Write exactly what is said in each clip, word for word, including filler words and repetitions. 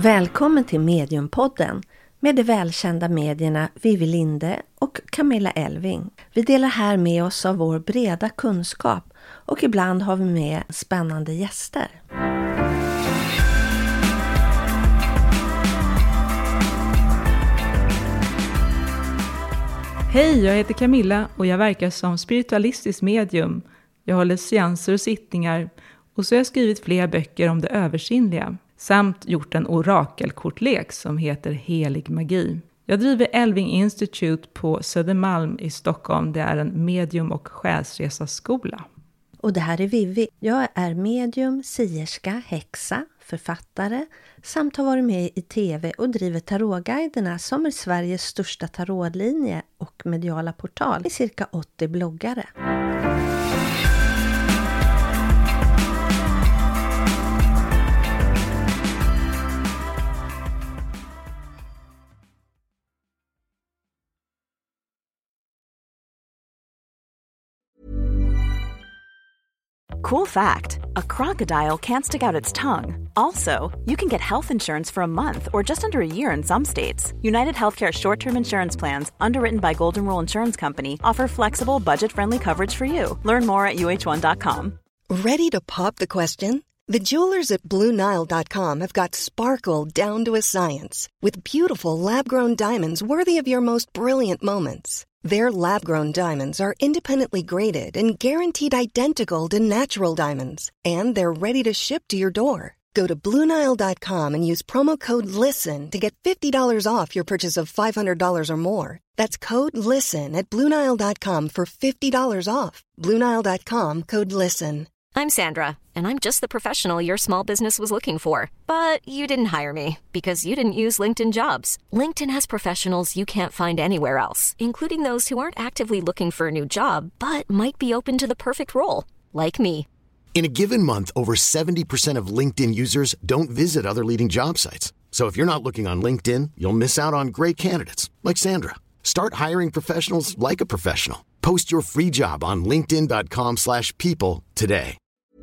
Välkommen till Mediumpodden med de välkända medierna Vivi Linde och Camilla Elving. Vi delar här med oss av vår breda kunskap och ibland har vi med spännande gäster. Hej, jag heter Camilla och jag verkar som spiritualistisk medium. Jag håller seanser och sittningar och så har jag skrivit flera böcker om det översinnliga. Samt gjort en orakelkortlek som heter Helig magi. Jag driver Elving Institute på Södermalm i Stockholm. Det är en medium- och själsresaskola. Och det här är Vivi. Jag är medium, sierska, häxa, författare samt har varit med i tv och driver tarotguiderna som är Sveriges största tarotlinje och mediala portal i cirka åttio bloggare. Cool fact, a crocodile can't stick out its tongue. Also, you can get health insurance for a month or just under a year in some states. United Healthcare short-term insurance plans, underwritten by Golden Rule Insurance Company, offer flexible, budget-friendly coverage for you. Learn more at U H one dot com. Ready to pop the question? The jewelers at Blue Nile dot com have got sparkle down to a science with beautiful lab-grown diamonds worthy of your most brilliant moments. Their lab-grown diamonds are independently graded and guaranteed identical to natural diamonds. And they're ready to ship to your door. Go to Blue Nile dot com and use promo code LISTEN to get fifty dollars off your purchase of five hundred dollars or more. That's code LISTEN at Blue Nile dot com for fifty dollars off. Blue Nile dot com, code LISTEN. I'm Sandra, and I'm just the professional your small business was looking for. But you didn't hire me, because you didn't use LinkedIn Jobs. LinkedIn has professionals you can't find anywhere else, including those who aren't actively looking for a new job, but might be open to the perfect role, like me. In a given month, over seventy percent of LinkedIn users don't visit other leading job sites. So if you're not looking on LinkedIn, you'll miss out on great candidates, like Sandra. Start hiring professionals like a professional. Post your free job on linkedin dot com slash people today.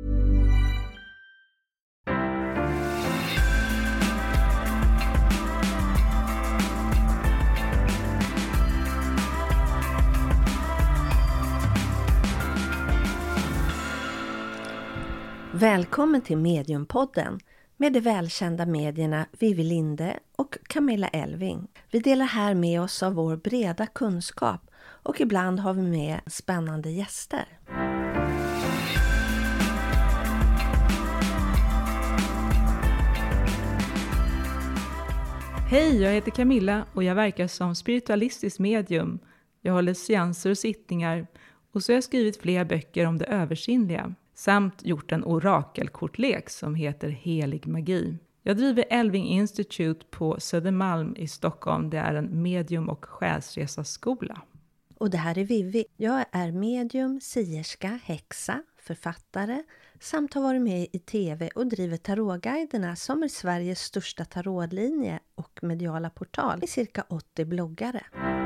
Välkommen till Mediumpodden med de välkända medierna Vivi Linde och Camilla Elving. Vi delar här med oss av vår breda kunskap och ibland har vi med spännande gäster. Hej, jag heter Camilla och jag verkar som spiritualistisk medium. Jag håller seanser och sittningar och så har jag skrivit flera böcker om det översinnliga. Samt gjort en orakelkortlek som heter Helig magi. Jag driver Elving Institute på Södermalm i Stockholm. Det är en medium- och själsresaskola. Och det här är Vivi. Jag är medium, sierska, häxa, författare samt har varit med i tv och driver tarotguiderna som är Sveriges största tarotlinje och mediala portal i cirka åttio bloggare.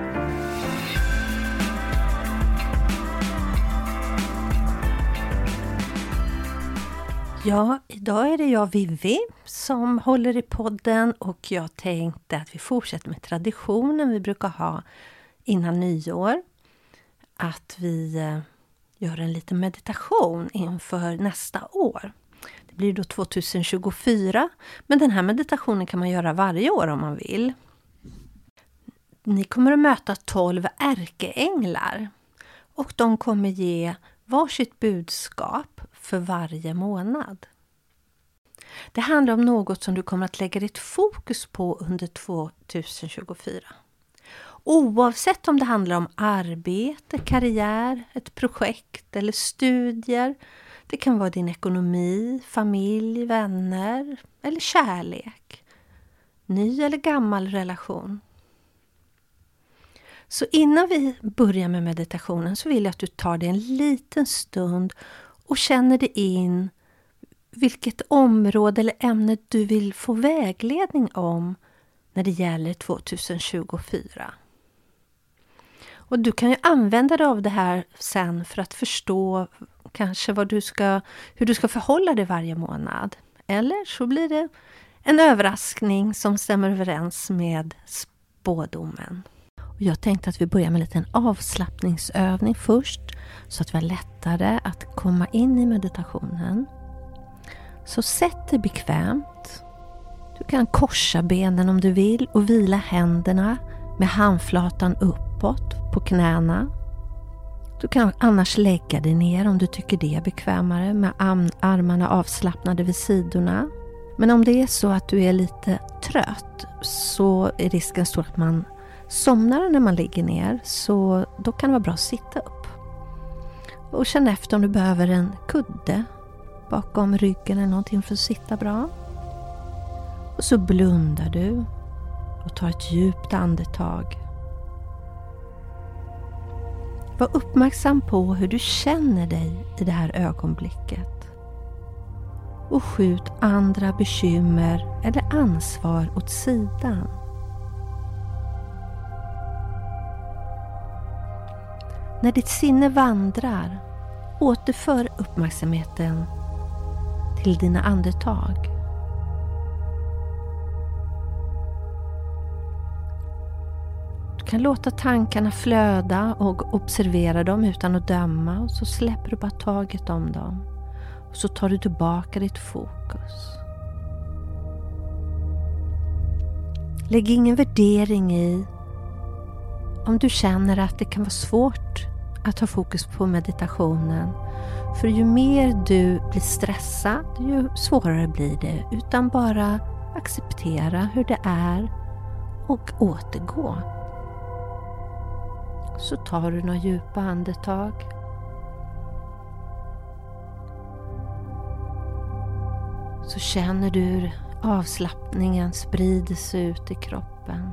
Ja, idag är det jag Vivi som håller i podden och jag tänkte att vi fortsätter med traditionen vi brukar ha innan nyår. Att vi gör en liten meditation inför nästa år. Det blir då tjugohundratjugofyra, men den här meditationen kan man göra varje år om man vill. Ni kommer att möta tolv ärkeänglar och de kommer ge varsitt budskap för varje månad. Det handlar om något som du kommer att lägga ditt fokus på under tjugohundratjugofyra. Oavsett om det handlar om arbete, karriär, ett projekt eller studier. Det kan vara din ekonomi, familj, vänner eller kärlek. Ny eller gammal relation. Så innan vi börjar med meditationen så vill jag att du tar dig en liten stund och känner dig in vilket område eller ämne du vill få vägledning om när det gäller tjugohundratjugofyra. Och du kan ju använda dig av det här sen för att förstå kanske vad du ska, hur du ska förhålla dig varje månad. Eller så blir det En överraskning som stämmer överens med spådomen. Och jag tänkte att vi börjar med en liten avslappningsövning först, så att vi har lättare att komma in i meditationen. Så sätt dig bekvämt. Du kan korsa benen om du vill och vila händerna med handflatan uppåt på knäna. Du kan annars lägga dig ner om du tycker det är bekvämare med armarna avslappnade vid sidorna. Men om det är så att du är lite trött så är risken stor att man somnar när man ligger ner, så då kan det vara bra att sitta upp. Och känn efter om du behöver en kudde bakom ryggen eller någonting för att sitta bra. Och så blundar du och tar ett djupt andetag. Var uppmärksam på hur du känner dig i det här ögonblicket. Och skjut andra bekymmer eller ansvar åt sidan. När ditt sinne vandrar, återför uppmärksamheten till dina andetag. Du kan låta tankarna flöda och observera dem utan att döma, och så släpper du bara taget om dem. Och så tar du tillbaka ditt fokus. Lägg ingen värdering i om du känner att det kan vara svårt att ha fokus på meditationen. För ju mer du blir stressad, ju svårare blir det. Utan bara acceptera hur det är och återgå. Så tar du några djupa andetag. Så känner du hur avslappningen sprider sig ut i kroppen.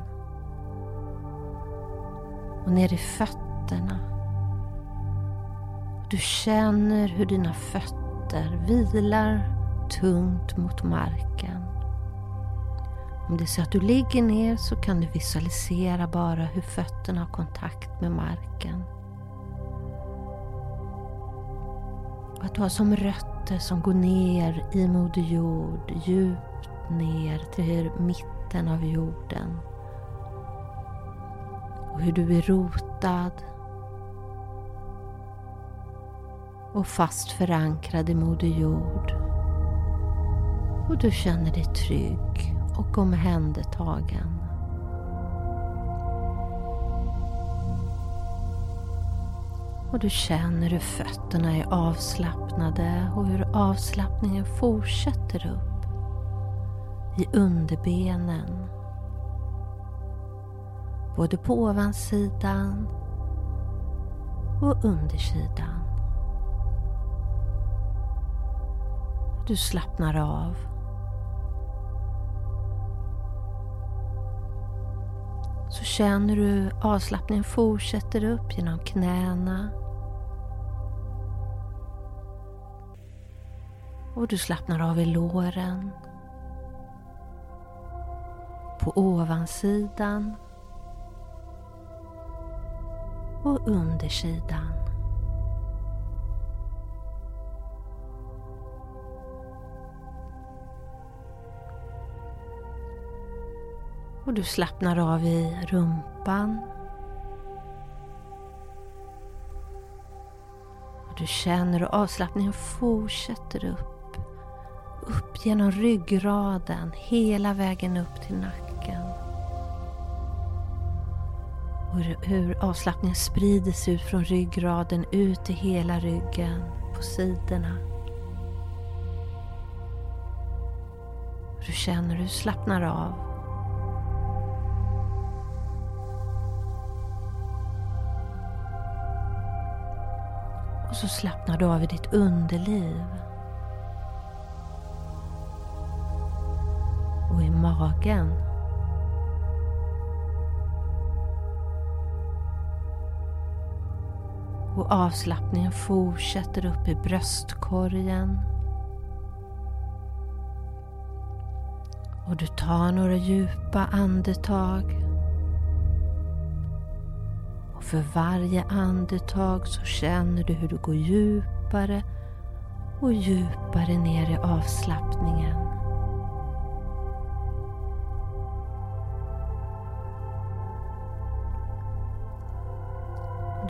Och ner i fötterna. Du känner hur dina fötter vilar tungt mot marken. Om det är så att du ligger ner så kan du visualisera bara hur fötterna har kontakt med marken. Och att du har som rötter som går ner i Moder Jord, djupt ner till mitten av jorden. Och hur du är rotad och fast förankrad i Moder Jord. Och du känner dig trygg och omhändertagen. Och du känner hur fötterna är avslappnade och hur avslappningen fortsätter upp i underbenen. Både på ovansidan och undersidan. Du slappnar av. Så känner du avslappningen fortsätter upp genom knäna. Och du slappnar av i låren. På ovansidan. Och undersidan. Och du slappnar av i rumpan. Och du känner hur avslappningen fortsätter upp. Upp genom ryggraden, hela vägen upp till nacken. Och hur avslappningen sprider sig ut från ryggraden ut i hela ryggen på sidorna. Och du känner hur du slappnar av. Och så slappnar du av i ditt underliv. Och i magen. Och avslappningen fortsätter upp i bröstkorgen. Och du tar några djupa andetag. Och för varje andetag så känner du hur du går djupare och djupare ner i avslappningen.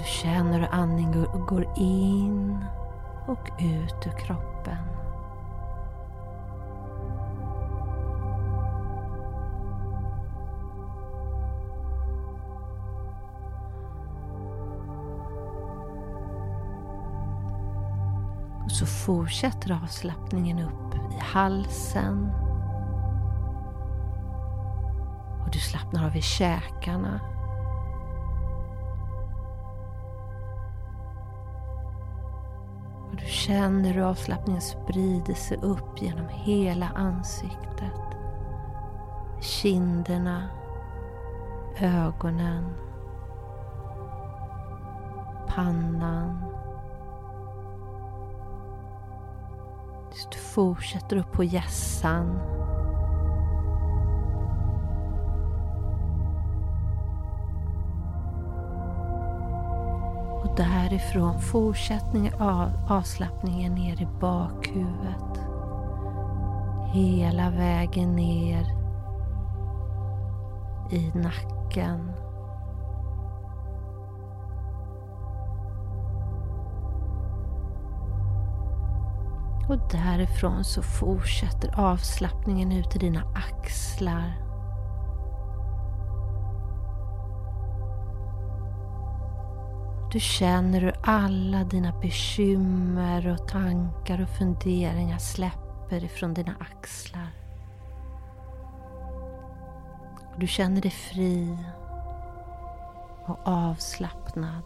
Du känner hur andningen går in och ut ur kroppen. Och så fortsätter avslappningen upp i halsen. Och du slappnar av i käkarna. Och du känner hur avslappningen sprider sig upp genom hela ansiktet. Kinderna, ögonen, pannan. Du fortsätter upp på hjässan. Och därifrån fortsätter av, avslappningen ner i bakhuvudet. Hela vägen ner i nacken. Och därifrån så fortsätter avslappningen ut i dina axlar. Du känner hur alla dina bekymmer och tankar och funderingar släpper ifrån dina axlar. Och du känner dig fri och avslappnad.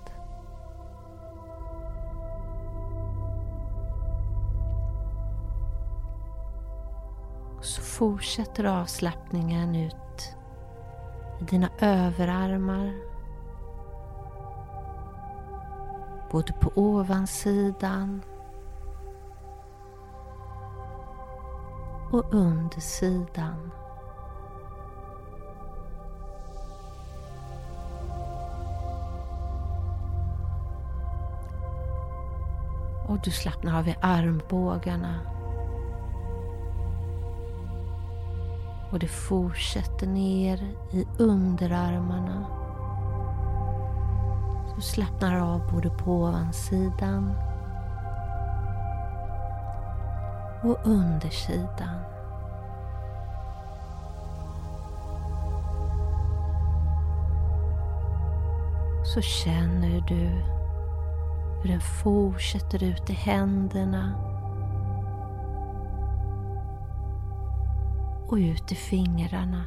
Så fortsätter avslappningen ut i dina överarmar. Både på ovansidan och undersidan. Och du slappnar av i armbågarna. Och det fortsätter ner i underarmarna. Du slappnar av både på ovansidan och undersidan. Så känner du hur den fortsätter ut i händerna och ut i fingrarna.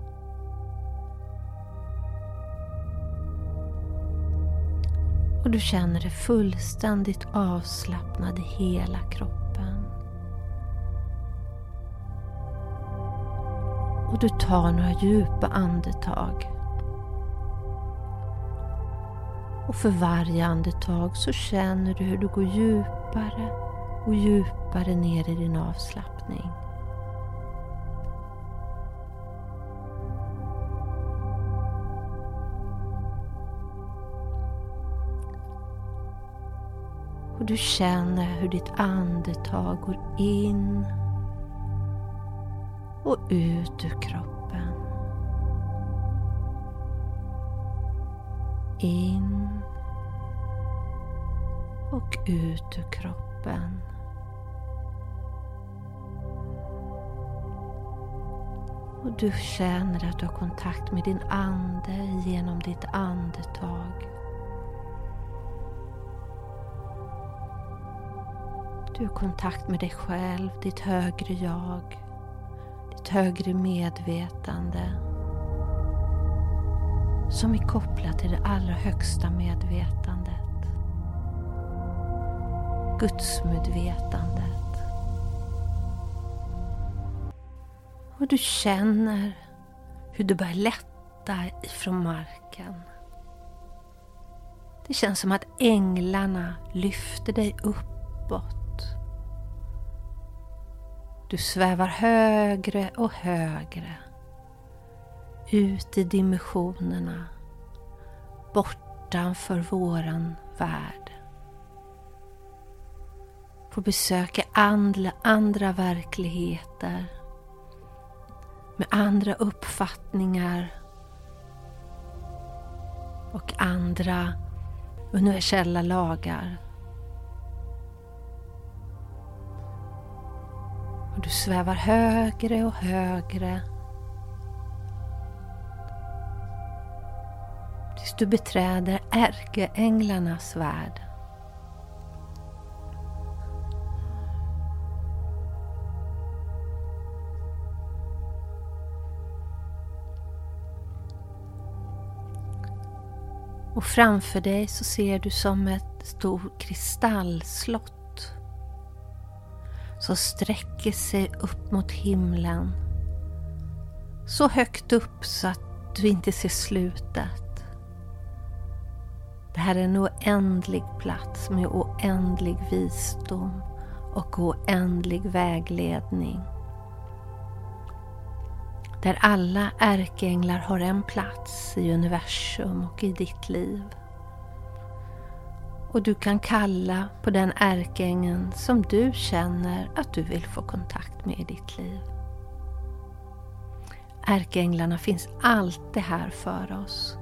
Och du känner dig fullständigt avslappnad i hela kroppen. Och du tar några djupa andetag. Och för varje andetag så känner du hur du går djupare och djupare ner i din avslappning. Och du känner hur ditt andetag går in och ut ur kroppen. In och ut ur kroppen. Och du känner att du har kontakt med din ande genom ditt andetag. Du har kontakt med dig själv, ditt högre jag, ditt högre medvetande som är kopplat till det allra högsta medvetandet. Gudsmedvetandet. Och du känner hur du börjar lätta ifrån marken. Det känns som att änglarna lyfter dig uppåt. Du svävar högre och högre ut i dimensionerna bortanför våran värld. Får besöka andra, andra verkligheter med andra uppfattningar och andra universella lagar. Och du svävar högre och högre tills du beträder ärkeänglarnas värld. Och framför dig så ser du som ett stort kristallslott som sträcker sig upp mot himlen. Så högt upp så att du inte ser slutet. Det här är en oändlig plats med oändlig visdom och oändlig vägledning. Där alla ärkeänglar har en plats i universum och i ditt liv. Och du kan kalla på den ärkeängeln som du känner att du vill få kontakt med i ditt liv. Ärkeänglarna finns alltid här för oss.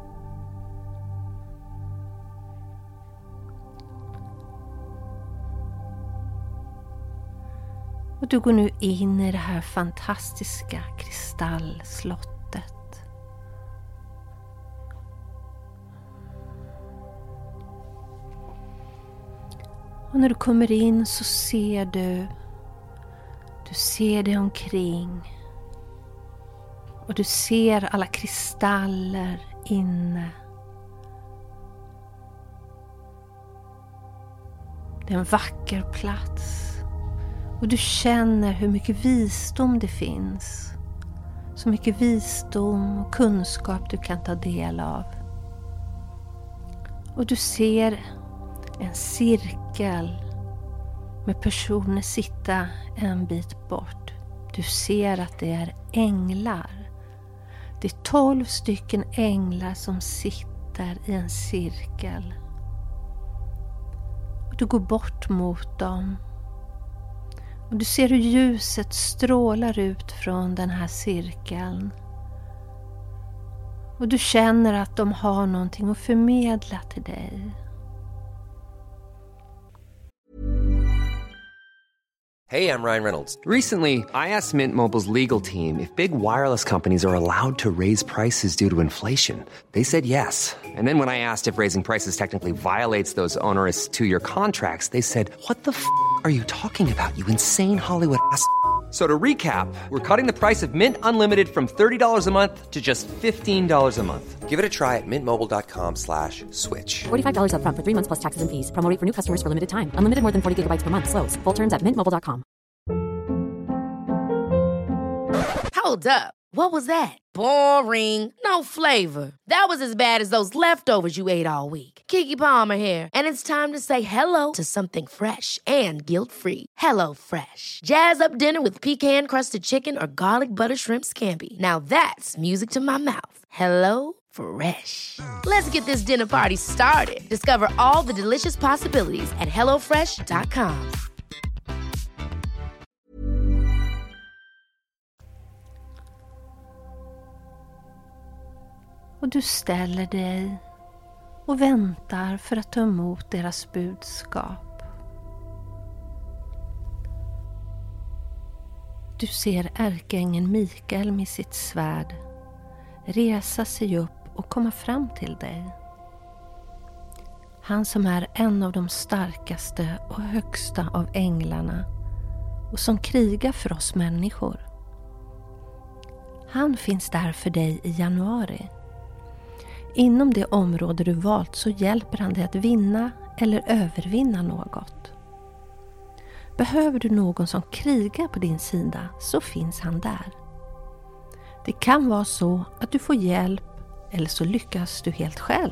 Och du går nu in i det här fantastiska kristallslottet. Och när du kommer in så ser du, du ser dig omkring. Och du ser alla kristaller inne. Det är en vacker plats. Och du känner hur mycket visdom det finns. Så mycket visdom och kunskap du kan ta del av. Och du ser en cirkel med personer sitta en bit bort. Du ser att det är änglar. Det är tolv stycken änglar som sitter i en cirkel. Och du går bort mot dem. Och du ser hur ljuset strålar ut från den här cirkeln. Och du känner att de har någonting att förmedla till dig. Hey, I'm Ryan Reynolds. Recently, I asked Mint Mobile's legal team if big wireless companies are allowed to raise prices due to inflation. They said yes. And then when I asked if raising prices technically violates those onerous two-year contracts, they said, "What the f*** are you talking about, you insane Hollywood ass?" So to recap, we're cutting the price of Mint Unlimited from thirty dollars a month to just fifteen dollars a month. Give it a try at mintmobile.com slash switch. forty-five dollars up front for three months plus taxes and fees. Promo rate for new customers for limited time. Unlimited more than forty gigabytes per month. Slows full terms at mint mobile dot com. Hold up. What was that? Boring. No flavor. That was as bad as those leftovers you ate all week. Keke Palmer here. And it's time to say hello to something fresh and guilt-free. Hello Fresh. Jazz up dinner with pecan-crusted chicken or garlic butter shrimp scampi. Now that's music to my mouth. Hello Fresh. Let's get this dinner party started. Discover all the delicious possibilities at hello fresh dot com. Och du ställer dig och väntar för att ta emot deras budskap. Du ser ärkeängeln Mikael med sitt svärd resa sig upp och komma fram till dig. Han som är en av de starkaste och högsta av änglarna och som krigar för oss människor. Han finns där för dig i januari. Inom det område du valt så hjälper han dig att vinna eller övervinna något. Behöver du någon som krigar på din sida så finns han där. Det kan vara så att du får hjälp eller så lyckas du helt själv.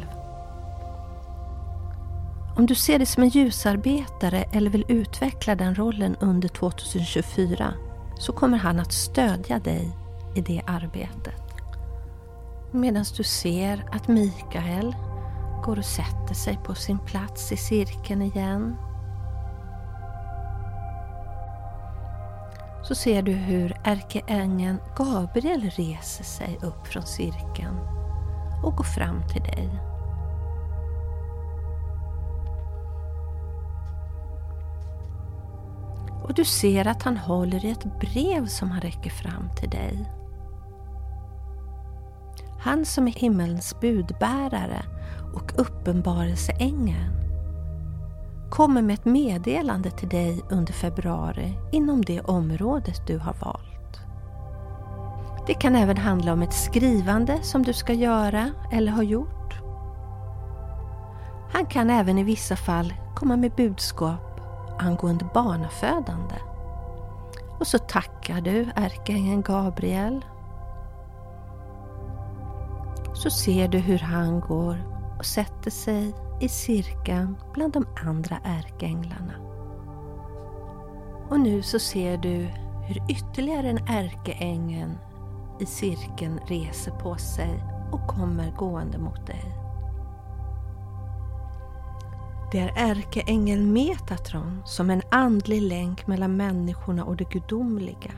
Om du ser dig som en ljusarbetare eller vill utveckla den rollen under tjugohundratjugofyra så kommer han att stödja dig i det arbetet. Medan du ser att Mikael går och sätter sig på sin plats i cirkeln igen, så ser du hur ärkeängeln Gabriel reser sig upp från cirkeln och går fram till dig. Och du ser att han håller i ett brev som han räcker fram till dig. Han som är himmelens budbärare och uppenbarelseängeln kommer med ett meddelande till dig under februari inom det området du har valt. Det kan även handla om ett skrivande som du ska göra eller har gjort. Han kan även i vissa fall komma med budskap angående barnafödande. Och så tackar du ärkeängeln Gabriel. Så ser du hur han går och sätter sig i cirkeln bland de andra ärkeänglarna. Och nu så ser du hur ytterligare en ärkeängel i cirkeln reser på sig och kommer gående mot dig. Det är ärkeängeln Metatron som är en andlig länk mellan människorna och det gudomliga.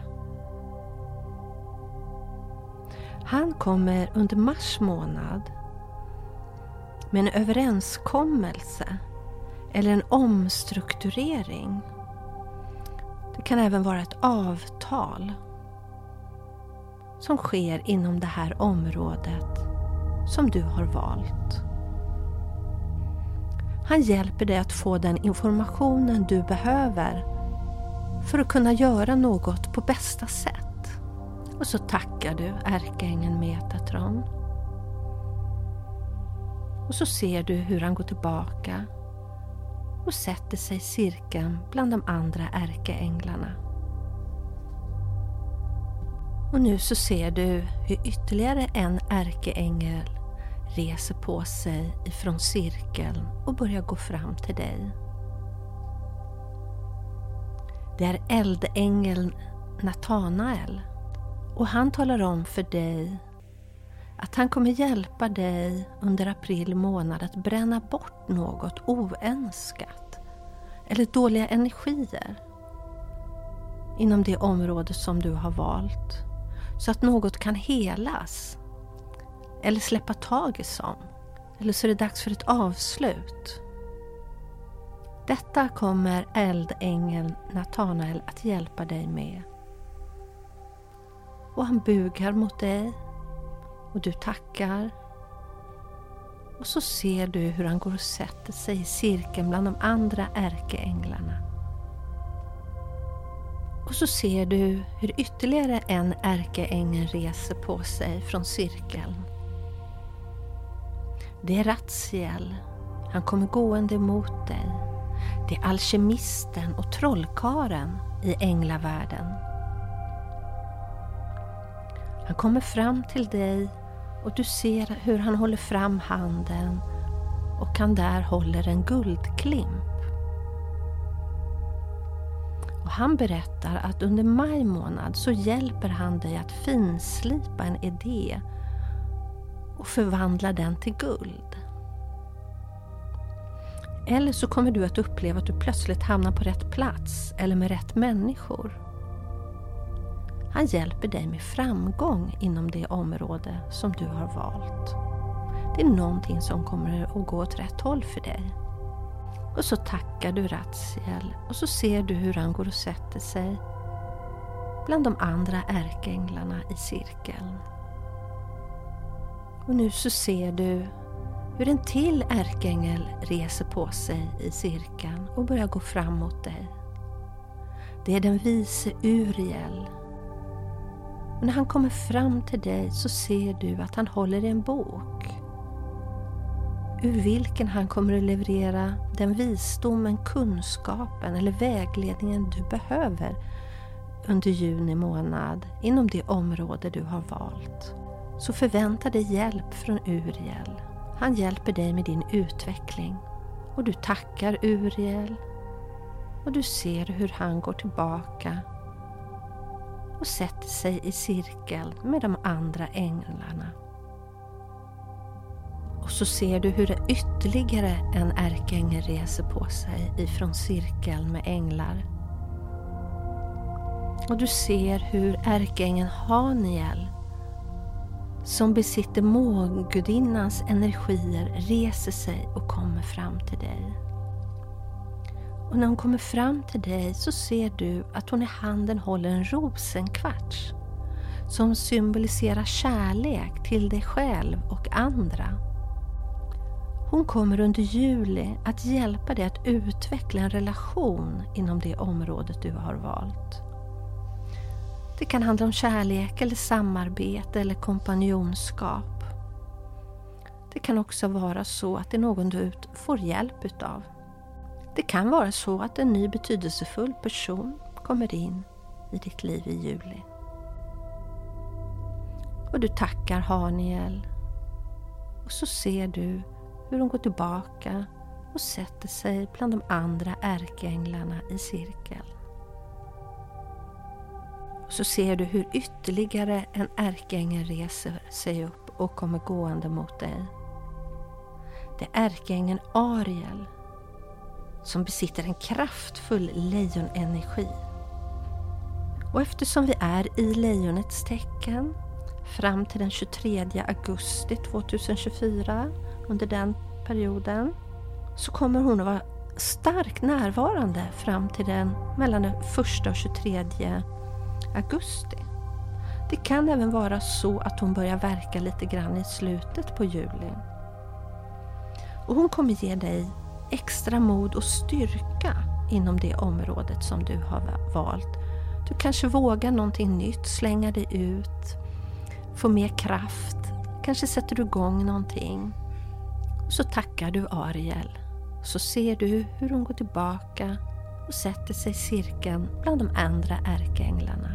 Han kommer under mars månad med en överenskommelse eller en omstrukturering. Det kan även vara ett avtal som sker inom det här området som du har valt. Han hjälper dig att få den informationen du behöver för att kunna göra något på bästa sätt. Och så tackar du ärkeängeln Metatron. Och så ser du hur han går tillbaka och sätter sig i cirkeln bland de andra ärkeänglarna. Och nu så ser du hur ytterligare en ärkeängel reser på sig ifrån cirkeln och börjar gå fram till dig. Det är eldängeln Natanael. Och han talar om för dig att han kommer hjälpa dig under april månad att bränna bort något oönskat eller dåliga energier inom det område som du har valt, så att något kan helas eller släppa taget om, eller så är det dags för ett avslut. Detta kommer eldängeln Natanael att hjälpa dig med. Och han bugar mot dig och du tackar. Och så ser du hur han går och sätter sig i cirkeln bland de andra ärkeänglarna. Och så ser du hur ytterligare en ärkeängel reser på sig från cirkeln. Det är Raziel. Han kommer gående mot dig. Det är alkemisten och trollkaren i änglavärlden. Han kommer fram till dig och du ser hur han håller fram handen och han där håller en guldklimp. Och han berättar att under maj månad så hjälper han dig att finslipa en idé och förvandla den till guld. Eller så kommer du att uppleva att du plötsligt hamnar på rätt plats eller med rätt människor. Han hjälper dig med framgång inom det område som du har valt. Det är någonting som kommer att gå åt rätt håll för dig. Och så tackar du Raziel och så ser du hur han går och sätter sig bland de andra ärkeänglarna i cirkeln. Och nu så ser du hur en till ärkeängel reser på sig i cirkeln och börjar gå fram mot dig. Det är den vise Uriel. Och när han kommer fram till dig så ser du att han håller i en bok, ur vilken han kommer att leverera den visdomen, kunskapen eller vägledningen du behöver under juni månad inom det område du har valt. Så förvänta dig hjälp från Uriel. Han hjälper dig med din utveckling och du tackar Uriel och du ser hur han går tillbaka och sätter sig i cirkel med de andra änglarna. Och så ser du hur ytterligare en ärkeängel reser på sig ifrån cirkeln med änglar. Och du ser hur ärkeängeln Haniel, som besitter mångudinnans energier, reser sig och kommer fram till dig. Och när hon kommer fram till dig så ser du att hon i handen håller en rosenkvarts som symboliserar kärlek till dig själv och andra. Hon kommer under juli att hjälpa dig att utveckla en relation inom det området du har valt. Det kan handla om kärlek eller samarbete eller kompanjonskap. Det kan också vara så att det är någon du får hjälp utav. Det kan vara så att en ny betydelsefull person kommer in i ditt liv i juli. Och du tackar Haniel. Och så ser du hur hon går tillbaka och sätter sig bland de andra ärkeänglarna i cirkel. Och så ser du hur ytterligare en ärkeängel reser sig upp och kommer gående mot dig. Det är ärkeängeln Ariel som besitter en kraftfull lejonenergi. Och eftersom vi är i lejonets tecken fram till den tjugotredje augusti tjugohundratjugofyra, under den perioden, så kommer hon att vara starkt närvarande fram till den mellan den första och tjugotredje augusti. Det kan även vara så att hon börjar verka lite grann i slutet på juli. Och hon kommer ge dig extra mod och styrka inom det området som du har valt. Du kanske vågar någonting nytt, slänga dig ut, få mer kraft, kanske sätter du igång någonting. Och så tackar du Ariel. Så ser du hur hon går tillbaka och sätter sig i cirkeln bland de andra ärkeänglarna.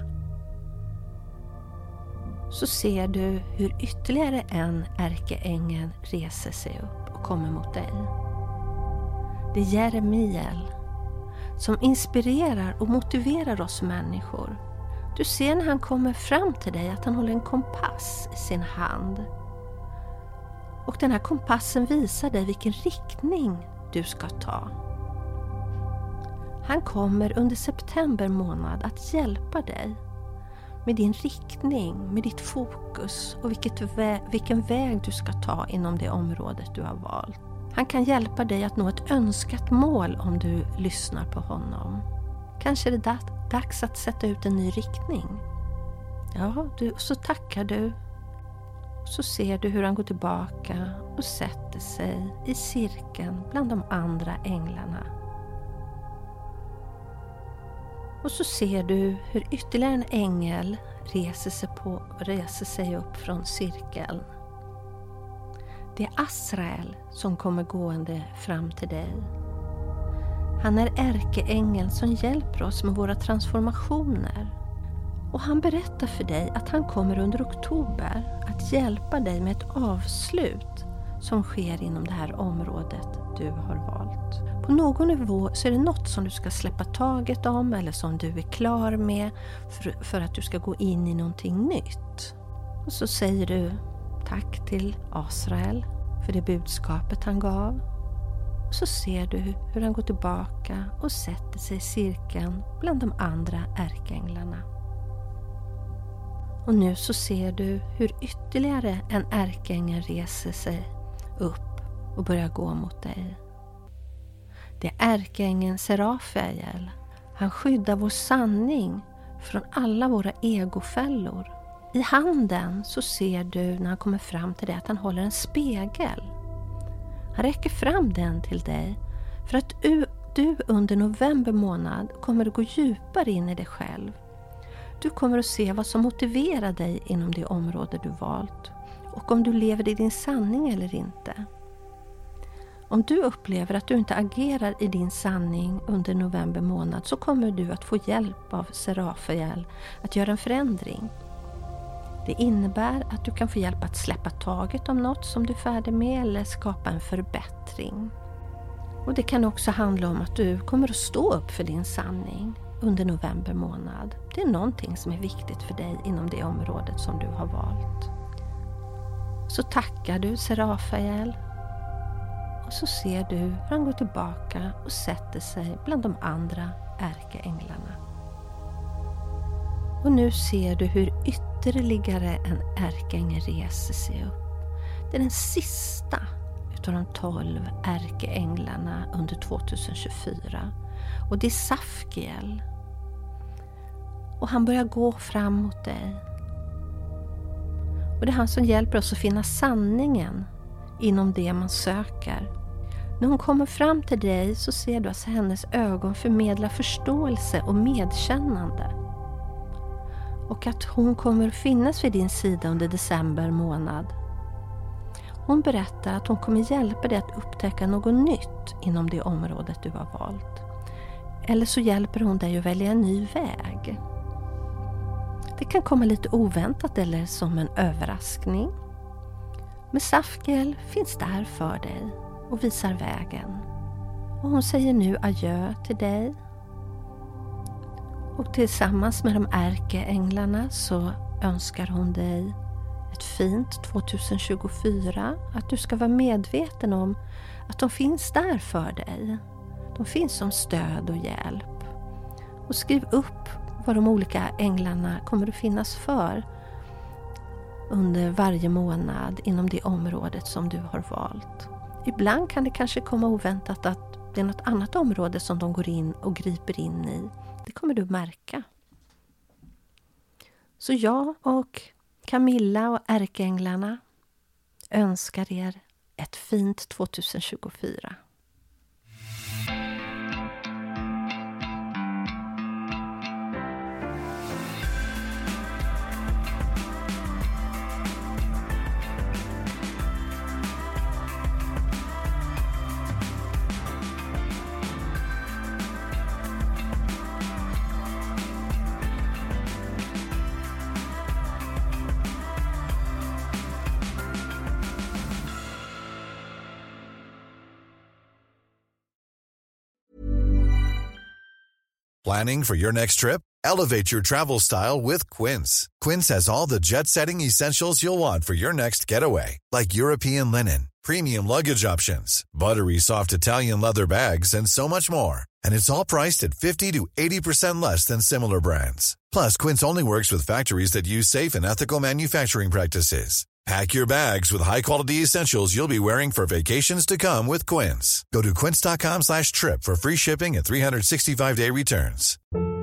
Så ser du hur ytterligare en ärkeängel reser sig upp och kommer mot dig. Det är Jeremiel som inspirerar och motiverar oss människor. Du ser när han kommer fram till dig att han håller en kompass i sin hand. Och den här kompassen visar dig vilken riktning du ska ta. Han kommer under september månad att hjälpa dig med din riktning, med ditt fokus och vilket vä- vilken väg du ska ta inom det området du har valt. Han kan hjälpa dig att nå ett önskat mål om du lyssnar på honom. Kanske är det dags att sätta ut en ny riktning. Ja, du, så tackar du. Så ser du hur han går tillbaka och sätter sig i cirkeln bland de andra änglarna. Och så ser du hur ytterligare en ängel reser sig, på, reser sig upp från cirkeln. Det är Asrael som kommer gående fram till dig. Han är ärkeängeln som hjälper oss med våra transformationer. Och han berättar för dig att han kommer under oktober att hjälpa dig med ett avslut som sker inom det här området du har valt. På någon nivå så är det något som du ska släppa taget om eller som du är klar med för, för att du ska gå in i någonting nytt. Och så säger du tack till Asrael för det budskapet han gav. Och så ser du hur han går tillbaka och sätter sig i cirkeln bland de andra ärkeänglarna. Och nu så ser du hur ytterligare en ärkeängel reser sig upp och börjar gå mot dig. Det är ärkeängeln Serafiel. Han skyddar vår sanning från alla våra egofällor. I handen så ser du när han kommer fram till dig att han håller en spegel. Han räcker fram den till dig för att du under november månad kommer att gå djupare in i dig själv. Du kommer att se vad som motiverar dig inom det område du valt och om du lever i din sanning eller inte. Om du upplever att du inte agerar i din sanning under november månad så kommer du att få hjälp av Serafiel att göra en förändring. Det innebär att du kan få hjälp att släppa taget om något som du är färdig med eller skapa en förbättring. Och det kan också handla om att du kommer att stå upp för din sanning under november månad. Det är någonting som är viktigt för dig inom det området som du har valt. Så tackar du Serafiel. Och så ser du hur han går tillbaka och sätter sig bland de andra ärkeänglarna. Och nu ser du hur ytterligare en ärkeängel reser sig upp. Det är den sista utav de tolv ärkeänglarna under tjugohundratjugofyra Och det är Safkiel. Och han börjar gå fram mot dig. Och det är han som hjälper oss att finna sanningen inom det man söker. När hon kommer fram till dig så ser du att hennes ögon förmedlar förståelse och medkännande. Och att hon kommer att finnas vid din sida under december månad. Hon berättar att hon kommer hjälpa dig att upptäcka något nytt inom det området du har valt. Eller så hjälper hon dig att välja en ny väg. Det kan komma lite oväntat eller som en överraskning. Men Safkiel finns där för dig och visar vägen. Och hon säger nu adjö till dig. Och tillsammans med de ärkeänglarna så önskar hon dig ett fint tjugohundratjugofyra. Att du ska vara medveten om att de finns där för dig. De finns som stöd och hjälp. Och skriv upp vad de olika änglarna kommer att finnas för under varje månad inom det området som du har valt. Ibland kan det kanske komma oväntat att det är något annat område som de går in och griper in i. Det kommer du märka. Så jag och Camilla och ärkeänglarna önskar er ett fint tjugohundratjugofyra. Planning for your next trip? Elevate your travel style with Quince. Quince has all the jet-setting essentials you'll want for your next getaway, like European linen, premium luggage options, buttery soft Italian leather bags, and so much more. And it's all priced at fifty to eighty percent less than similar brands. Plus, Quince only works with factories that use safe and ethical manufacturing practices. Pack your bags with high-quality essentials you'll be wearing for vacations to come with Quince. Go to quince.com slash trip for free shipping and three sixty-five day returns.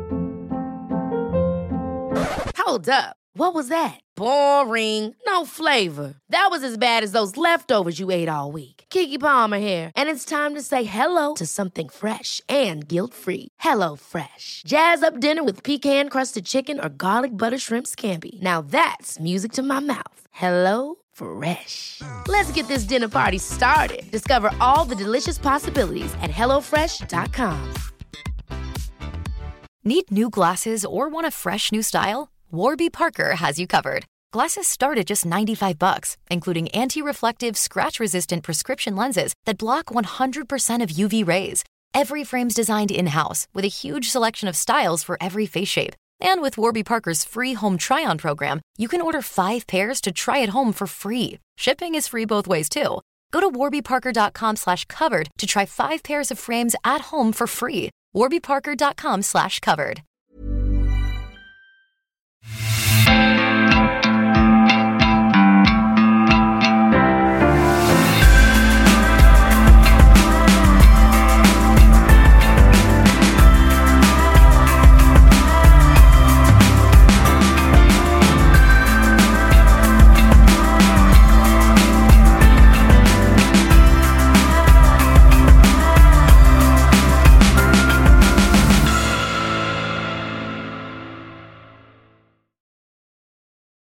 Hold up. What was that? Boring. No flavor. That was as bad as those leftovers you ate all week. Keke Palmer here. And it's time to say hello to something fresh and guilt-free. Hello Fresh. Jazz up dinner with pecan-crusted chicken or garlic butter shrimp scampi. Now that's music to my mouth. Hello Fresh. Let's get this dinner party started. Discover all the delicious possibilities at hello fresh dot com. Need new glasses or want a fresh new style? Warby Parker has you covered. Glasses start at just ninety-five bucks, including anti-reflective, scratch-resistant prescription lenses that block one hundred percent of U V rays. Every frame's designed in-house with a huge selection of styles for every face shape. And with Warby Parker's free home try-on program, you can order five pairs to try at home for free. Shipping is free both ways, too. Go to warbyparker.com slash covered to try five pairs of frames at home for free. warbyparker.com slash covered.